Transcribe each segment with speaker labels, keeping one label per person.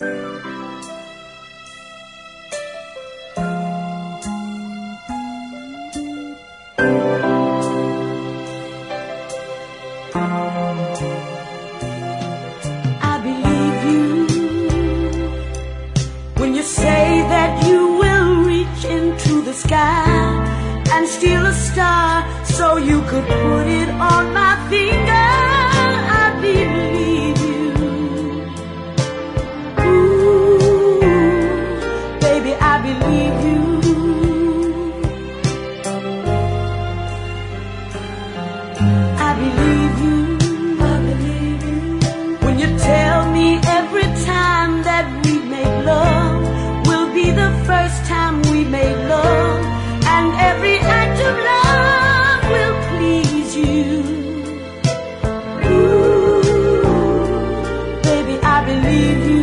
Speaker 1: I believe you when you say that you will reach into the sky and steal a star so you could put it on my finger. I believe you. Ooh, baby, I believe you. I believe you. I believe you. When you tell me every time that we make love will be the first time we made love, and every act of love will please you. Ooh, baby, I believe you.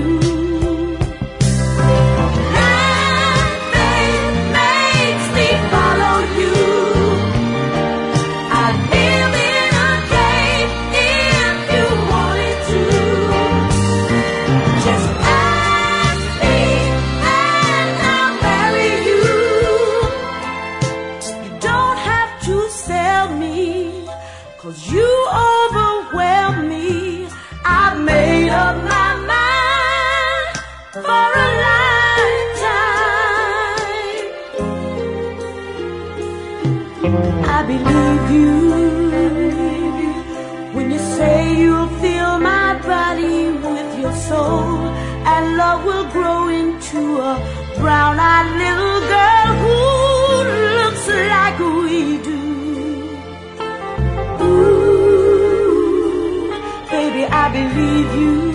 Speaker 1: Nothing makes me follow you. I'd live in a cave if you wanted to. Just ask me and I'll marry you. You don't have to sell me, 'cause you overwhelm me. I've made up my mind for a lifetime. I believe you when you say you'll fill my body with your soul, and love will grow into a brown-eyed little girl who looks like we do. Ooh, baby, I believe you.